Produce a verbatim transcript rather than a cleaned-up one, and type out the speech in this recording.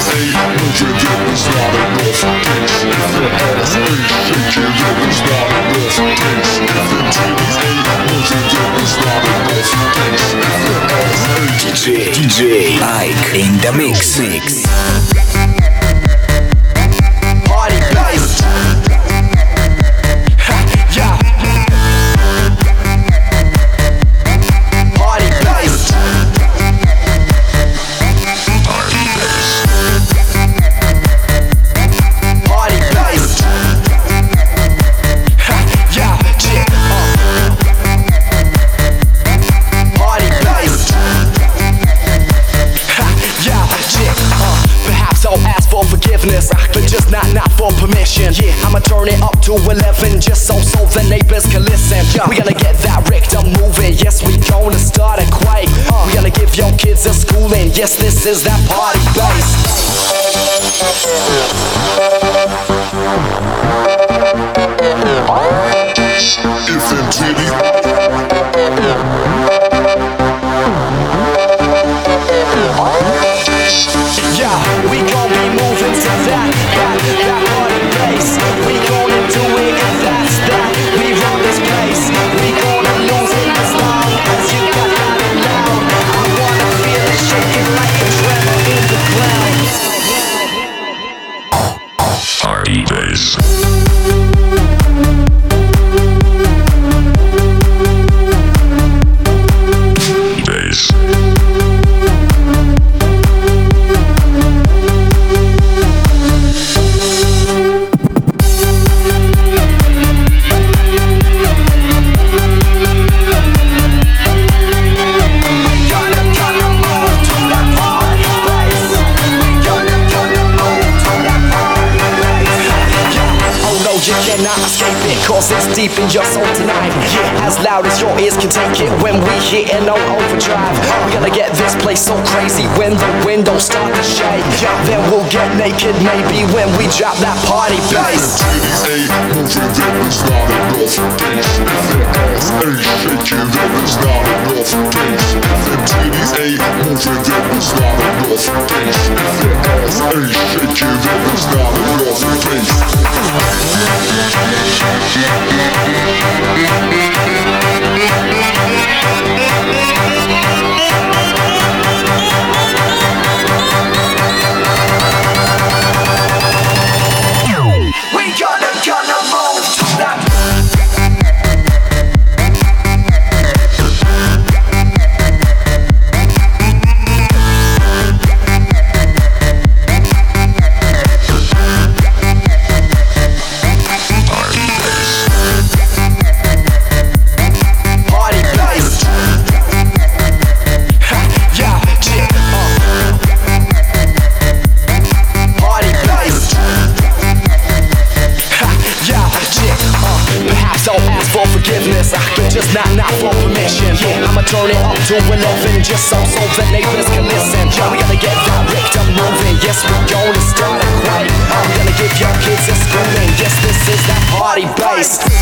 D J Ike in the mix. mix. Party place. Yeah. Party place. Party place. Yeah, yeah. Party place. Yeah, yeah. Perhaps I'll ask for forgiveness, but just not not for permission. Yeah, I'ma turn it up to eleven just so so the neighbors can listen. Yeah, we gonna get that rigged up moving. Yes, we gonna start a quake. Uh, we gonna give your kids a schooling. Yes, this is that party place. If them titties Yeah, we gon' be moving to that, that, that party place. We gonna do it and that's that. We run this place. We gonna lose it as long as you got that loud. I wanna feel it shaking like a tremor in the ground. Party bass. You cannot escape it, cause it's deep in your soul tonight. Yeah, as loud as your ears can take it when we hit in on overdrive. We're gonna get this place so crazy when the windows start to shake. Yeah, then we'll get naked maybe when we drop that party bass. Titties ain't moving, then it's not enough bass. If their ass ain't shaking, then it's not enough bass. If them titties ain't moving, then it's not enough bass. If their ass ain't shaking, then it's not enough bass. We gonna, gonna move to that. Party place. Yeah, yeah. Party place. Yeah, yeah. Perhaps I'll ask for forgiveness, but just not not for permission. Yeah, I'ma turn it up to eleven just so so the neighbors can listen. Yeah, we gotta get that rigged up moving. Yes, we gonna start a quake. I'm gonna give your kids a schooling. Yes, this is that party bass.